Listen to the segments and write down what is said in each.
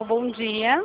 Bom dia.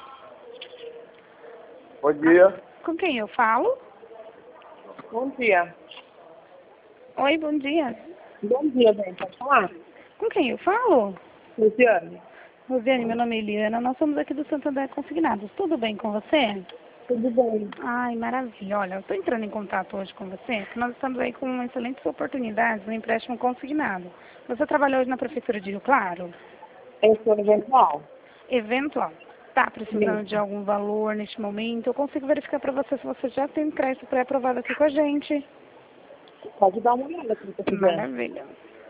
Bom dia. Com quem eu falo? Bom dia. Oi, bom dia. Bom dia, bem, pode falar? Com quem eu falo? Luciane, Rosiane, meu nome é Eliana. Nós somos aqui do Santander Consignados. Tudo bem com você? tudo bem? Ai, maravilha. Olha, eu estou entrando em contato hoje com você, porque nós estamos aí com excelentes oportunidades no empréstimo consignado. Você trabalha hoje na Prefeitura de Rio Claro? Eu sou eventual. Eventual. Está precisando de Isso. algum valor neste momento? Eu consigo verificar para você se você já tem crédito pré-aprovado aqui com a gente. Pode dar uma olhada se você quiser. Maravilha.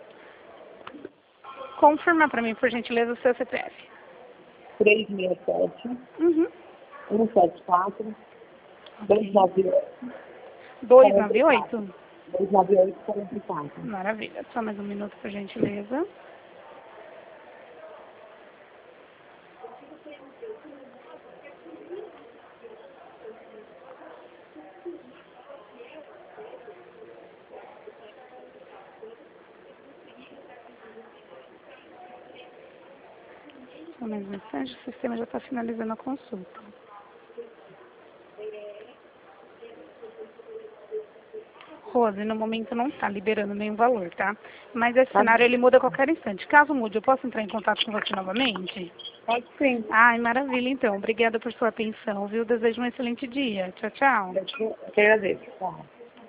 Confirma para mim, por gentileza, o seu CPF. 367 Uhum. 174 Ok. 298 44. 298? 298 44. Maravilha. Só mais um minuto, por gentileza. Só mais um instante, o sistema já está finalizando a consulta. Rose, no momento não está liberando nenhum valor, tá? Mas esse Tá cenário bem. ele muda a qualquer instante. Caso mude, eu posso entrar em contato com você novamente? Pode sim. Ai, maravilha, então. Obrigada por sua atenção, viu? Desejo um excelente dia. Tchau, tchau. Eu te agradeço. Tá.